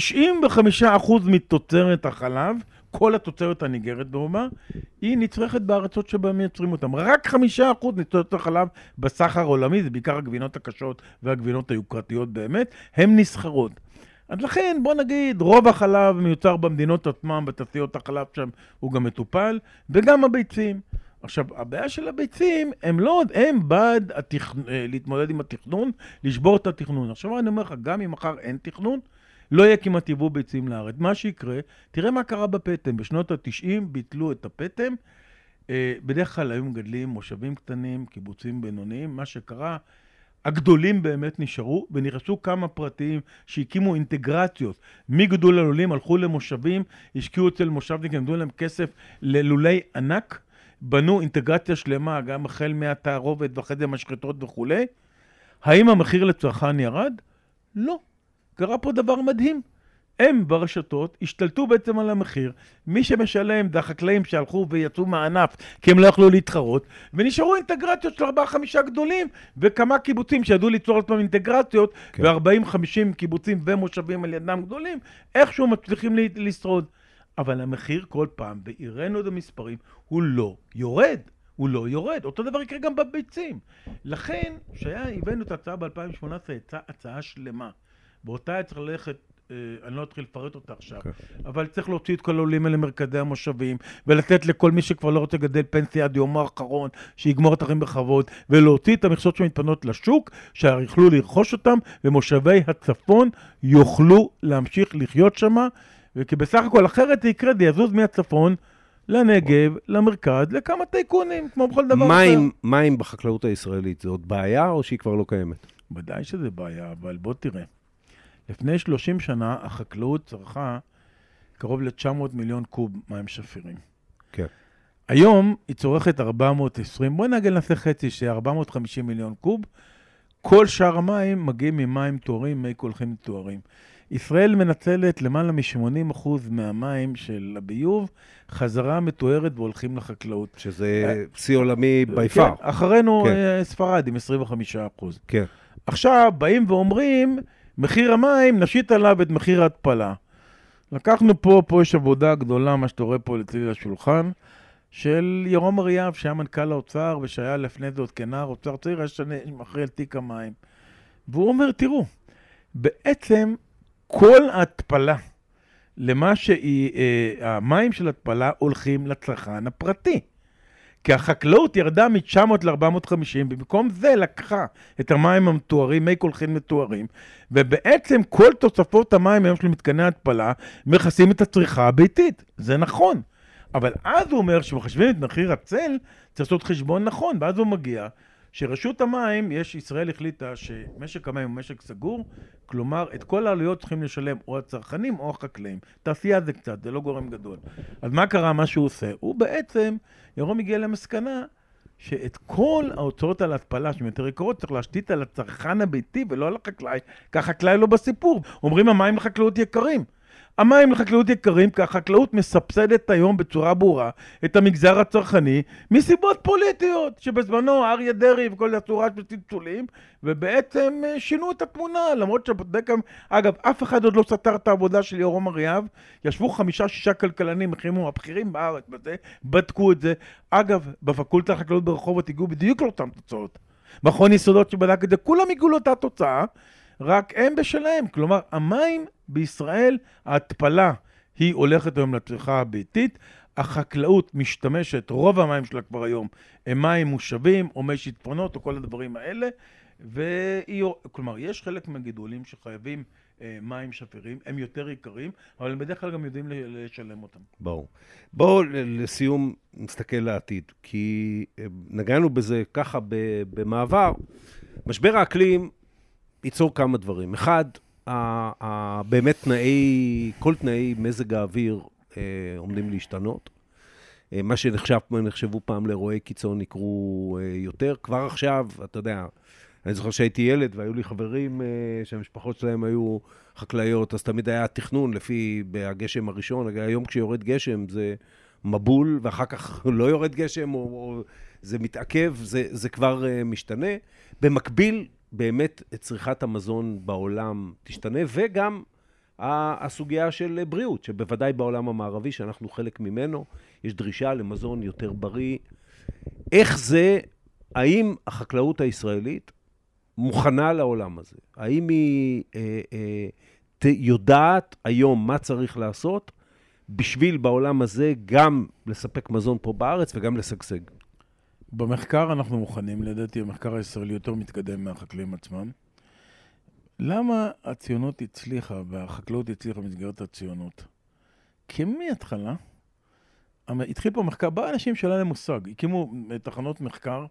מתוצרת החלב, כל התוצרת הניגרת ברובה, היא נצרכת בארצות שבה מייצרים אותם. רק 5% מתוצרת החלב בסחר עולמי, זה בעיקר הגבינות הקשות והגבינות היוקרתיות באמת, הן נסחרות. אז לכן, בוא נגיד, רוב החלב מיוצר במדינות עצמם, בתעשיות החלב שם, הוא גם מטופל, וגם הביצים. עכשיו, הבעיה של הביצים, הם בעד להתמודד עם התכנון, לשבור את התכנון. עכשיו, אני אומר לך, גם אם מחר אין תכנון, לא יהיה כמעט יבוא ביצים לארץ. מה שיקרה, תראה מה קרה בפטם. בשנות ה-90 ביטלו את הפטם. בדרך כלל היו מגדלים מושבים קטנים, קיבוצים בינוניים. מה שקרה, הגדולים באמת נשארו, ונכנסו כמה פרטיים שהקימו אינטגרציות. מגדול הלולים הלכו למושבים, השקיעו אצל מושבניקים, נתנו להם כסף ללולי ענק, בנו אינטגרציה שלמה, גם החל מהתערובת ואחרי זה משחטות וכו'. האם המחיר לצרכן ירד? לא. קרה פה דבר מדהים. הם ברשתות השתלטו בעצם על המחיר, מי שמשלם זה החקלאים שהלכו ויצאו מהענף כי הם לא יכלו להתחרות, ונשארו אינטגרציות של 4-5 גדולים וכמה קיבוצים שידעו ליצור עצמם אינטגרציות, כן. ו40-50 קיבוצים ומושבים על ידם גדולים, איכשהו מצליחים לשרוד. אבל המחיר כל פעם, בעירנו את המספרים, הוא לא יורד. הוא לא יורד. אותו דבר יקרה גם בביצים. לכן, הבאנו את ההצעה ב-2018, הצעה שלמה. באותה היה צריך ללכת, אני לא אתחיל לפרט אותה עכשיו, אבל צריך להוציא את כל העולים האלה למרכזי המושבים, ולתת לכל מי שכבר לא רוצה לגדל פנסיה עד יומו האחרון, שיגמור את החיים בכבוד, ולהוציא את המכסות שמתפנות לשוק, שיוכלו לרכוש אותם, ומושבי הצפון יוכלו להמשיך לחיות שם, וכי בסך הכל אחרת זה יקרה, זה יזוז מהצפון לנגב, למרכז, לכמה טייקונים, כמו בכל דבר אחר. מים בחקלאות הישראלית, זה עוד בעיה או שהיא כבר לא קיימת? ודאי שזה בעיה, אבל בוא תראה. לפני 30 שנה החקלאות צרכה קרוב ל-900 מיליון קוב מים שפירים. כן. היום היא צורכת 420, בואי נגיד נעשה חצי, ש-450 מיליון קוב. כל שאר המים מגיעים ממים תוארים, מי קולחים תוארים. ישראל מנצלת למעלה מ-80% מהמים של הביוב, חזרה מתוארת והולכים לחקלאות. שזה שיא עולמי ביפר. כן, אחרינו ספרד עם 25%. כן. עכשיו באים ואומרים, מחיר המים, נשית עליו את מחיר ההתפלה. לקחנו פה יש עבודה גדולה, מה שאתה רואה פה לצלי לשולחן, של ירום אריאב, שהיה מנכ"ל האוצר, ושהיה לפני זה עוד כנער אוצר צעיר, אחרי על תיק המים. והוא אומר, תראו, בעצם כל ההתפלה, למה שהמים של התפלה הולכים לצרכן הפרטי. כי החקלאות ירדה מ-900 ל-450, ובמקום זה לקחה את המים המתוארים, מי קולחין מתוארים, ובעצם כל תוספות המים היום של מתקני התפלה, מכסים את הצריכה הביתית. זה נכון. אבל אז הוא אומר שמחשבים את מחיר הצל, צריך לעשות חשבון נכון, ואז הוא מגיע שרשות המים, ישראל החליטה שמשק המים הוא משק סגור, כלומר את כל העלויות צריכים לשלם או הצרכנים או החקלאים. תעשייה זה קצת, זה לא גורם גדול. אז מה קרה מה שהוא עושה? הוא בעצם, ירום הגיע למסקנה שאת כל ההוצאות על ההתפלה שהן יותר יקרות צריך להשתית על הצרכן הביתי ולא על החקלאי, כי החקלאי לא בסיפור. אומרים המים לחקלאות יקרים. המים לחקלאות יקרים, כי החקלאות מסבסדת היום בצורה ברורה את המגזר הצרכני מסיבות פוליטיות, שבזמנו אריה דרעי וכל הצורה בצלצולים, ובעצם שינו את התמונה, למרות שבדקם, אגב, אף אחד עוד לא סתר את העבודה של ירום אריאב, ישבו 5-6 כלכלנים, הבכירים בארץ, בדקו את זה. אגב, בפקולטה החקלאות ברחובות הגיעו בדיוק לאותן תוצאות. מכון יסודות שבדק את זה, כולם הגיעו לאותה תוצאה, רק הם בשלהם. כלומר, המים בישראל, ההתפלה היא הולכת היום לצריכה הביתית, החקלאות משתמשת, רוב המים שלה כבר היום, הם מים מושבים או מי שיטפונות או כל הדברים האלה, כלומר, יש חלק מהגידולים שחייבים מים שפירים, הם יותר יקרים, אבל בדרך כלל גם יודעים לשלם אותם. ברור. בואו לסיום נסתכל לעתיד, כי נגענו בזה ככה במעבר. משבר האקלים ייצור כמה דברים. אחד, באמת כל תנאי מזג האוויר עומדים להשתנות. מה שנחשבו פעם לאירועי קיצון יקרו יותר. כבר עכשיו, אתה יודע, אני זוכר שהייתי ילד והיו לי חברים שהמשפחות שלהם היו חקלאיות, אז תמיד היה תכנון לפי הגשם הראשון. היום כשיורד גשם זה מבול, ואחר כך לא יורד גשם או זה מתעכב, זה כבר משתנה. במקביל, באמת צריכת המזון בעולם תשתנה, וגם הסוגיה של בריאות, שבוודאי בעולם המערבי, שאנחנו חלק ממנו, יש דרישה למזון יותר בריא. איך זה, האם החקלאות הישראלית מוכנה לעולם הזה? האם היא יודעת היום מה צריך לעשות, בשביל בעולם הזה גם לספק מזון פה בארץ וגם לשגשג? במחקר אנחנו מוכנים, לדעתי המחקר הישראלי יותר מתקדם מהחקלאים עצמם. למה הציונות הצליחה והחקלאות הצליחה במסגרת הציונות? כי מההתחלה, התחיל פה מחקר, בא אנשים שאלה להם מושג, הקימו תחנות מחקר,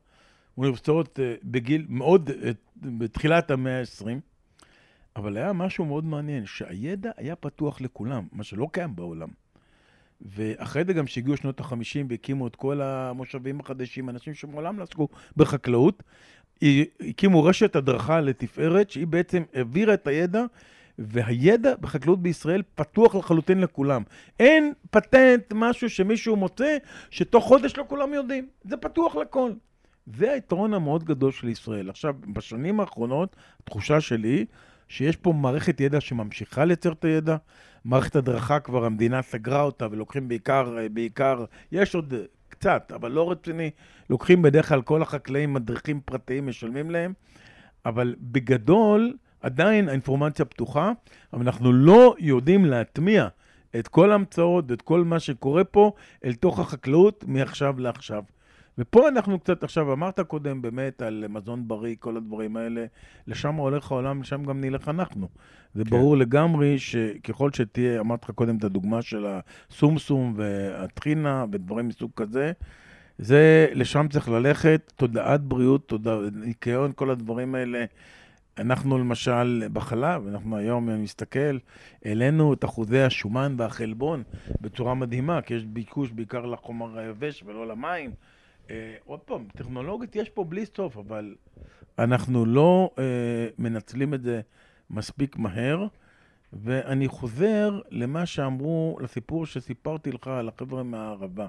אוניברסיטאות בגיל מאוד, בתחילת המאה ה-20, אבל היה משהו מאוד מעניין, שהידע היה פתוח לכולם, מה שלא קיים בעולם. ואחרי זה גם שהגיעו שנות ה-50 והקימו את כל המושבים החדשים, אנשים שמעולם לא עסקו בחקלאות, הקימו רשת הדרכה לתפארת, שהיא בעצם העבירה את הידע, והידע בחקלאות בישראל פתוח לחלוטין לכולם. אין פטנט, משהו שמישהו מוצא, שתוך חודש לא כולם יודעים. זה פתוח לכל. זה היתרון המאוד גדול של ישראל. עכשיו, בשנים האחרונות, התחושה שלי, שיש פה מערכת ידע שממשיכה לייצר את הידע, מערכת הדרכה כבר המדינה סגרה אותה, ולוקחים בעיקר, יש עוד קצת, אבל לא רציני, לוקחים בדרך כלל כל החקלאים, מדריכים פרטיים, משלמים להם, אבל בגדול, עדיין האינפורמציה פתוחה, אבל אנחנו לא יודעים להטמיע את כל ההמצאות, את כל מה שקורה פה, אל תוך החקלאות מעכשיו לעכשיו. ופה אנחנו קצת, עכשיו אמרת קודם באמת על מזון בריא, כל הדברים האלה, לשם הולך העולם, לשם גם נלך אנחנו. זה ברור לגמרי שככל שתהיה, אמרת לך קודם את הדוגמה של הסומסום והטחינה ודברים מסוג כזה, זה לשם צריך ללכת, תודעת בריאות, ניקיון, כל הדברים האלה. אנחנו למשל בחלב, אנחנו היום מסתכל, אלינו את אחוזי השומן והחלבון בצורה מדהימה, כי יש ביקוש בעיקר לחומר היבש ולא למים. עוד פעם, טכנולוגית יש פה בלי סוף, אבל אנחנו לא מנצלים את זה מספיק מהר, ואני חוזר למה שאמרו, לסיפור שסיפרתי לך על החבר'ה מהערבה.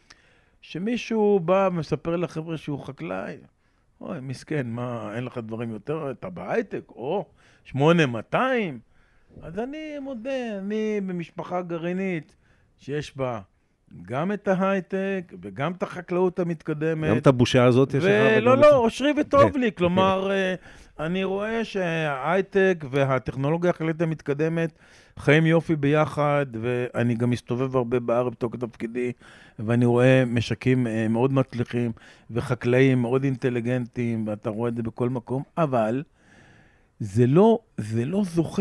שמישהו בא ומספר לחבר'ה שהוא חקלאי, אוי, מסכן, מה, אין לך דברים יותר, אתה בהייטק, או, 8200. אז אני מודה, אני במשפחה גרעינית שיש בה גם את ההייטק וגם את החקלאות המתקדמת. גם את הבושה הזאת יש לך. לא, אושרי וטוב לי. כלומר, אני רואה שההייטק והטכנולוגיה החקלאית המתקדמת חיים יופי ביחד, ואני גם מסתובב הרבה בארץ בתוקף תפקידי, ואני רואה משקים מאוד מצליחים, וחקלאים מאוד אינטליגנטים, ואתה רואה את זה בכל מקום, אבל זה לא זוכה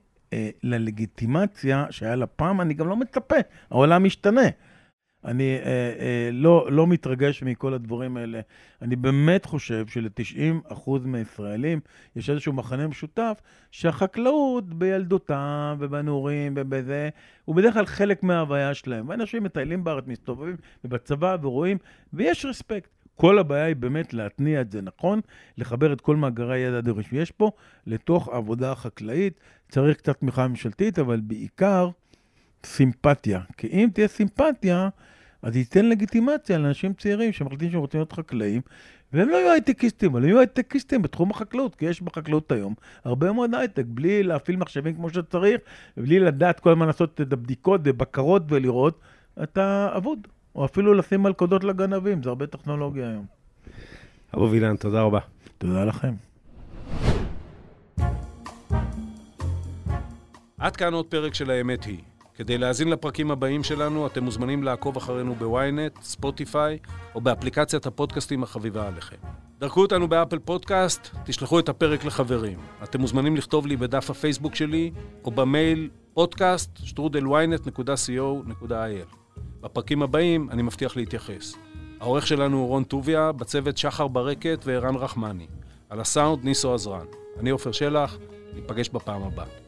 ללגיטימציה שהיה לה פעם, אני גם לא מצפה, העולם משתנה. אני לא מתרגש מכל הדברים האלה. אני באמת חושב של-90% מהישראלים יש איזשהו מחנה משותף שהחקלאות בילדותם ובנעורים ובזה, הוא בדרך כלל חלק מההוויה שלהם. ואנשים מטיילים בארץ, מסתובבים ובצבא ורואים, ויש רספקט. כל הבעיה היא באמת להתניע את זה נכון, לחבר את כל מאגרי הידע הדרוש שיש פה לתוך העבודה החקלאית. צריך קצת תמיכה ממשלתית, אבל בעיקר סימפתיה. כי אם תהיה סימפתיה, אז ייתן לגיטימציה לאנשים צעירים שמחליטים שהם רוצים להיות חקלאים, והם לא יהיו הייטקיסטים, אבל יהיו הייטקיסטים בתחום החקלאות, כי יש בחקלאות היום הרבה מאוד הייטק, בלי להפעיל מחשבים כמו שצריך, ובלי לדעת כל הזמן לעשות את הבדיקות ובקרות ולראות, אתה אבוד. או אפילו לשים מלכודות לגנבים, זה הרבה טכנולוגיה היום. אבו וילן, תודה רבה. תודה לכם. עד כאן עוד פרק של האמת היא. כדי להאזין לפרקים הבאים שלנו, אתם מוזמנים לעקוב אחרינו בוויינט, ספוטיפיי, או באפליקציית הפודקאסטים החביבה עליכם. דרכו אותנו באפל פודקאסט, תשלחו את הפרק לחברים. אתם מוזמנים לכתוב לי בדף הפייסבוק שלי, או במייל podcast@ynet.co.il. בפרקים הבאים אני מבטיח להתייחס. העורך שלנו הוא רון טוביה, בצוות שחר ברקת וערן רחמני. על הסאונד ניסו עזרן. אני עופר שלח, ניפגש בפעם הבאה.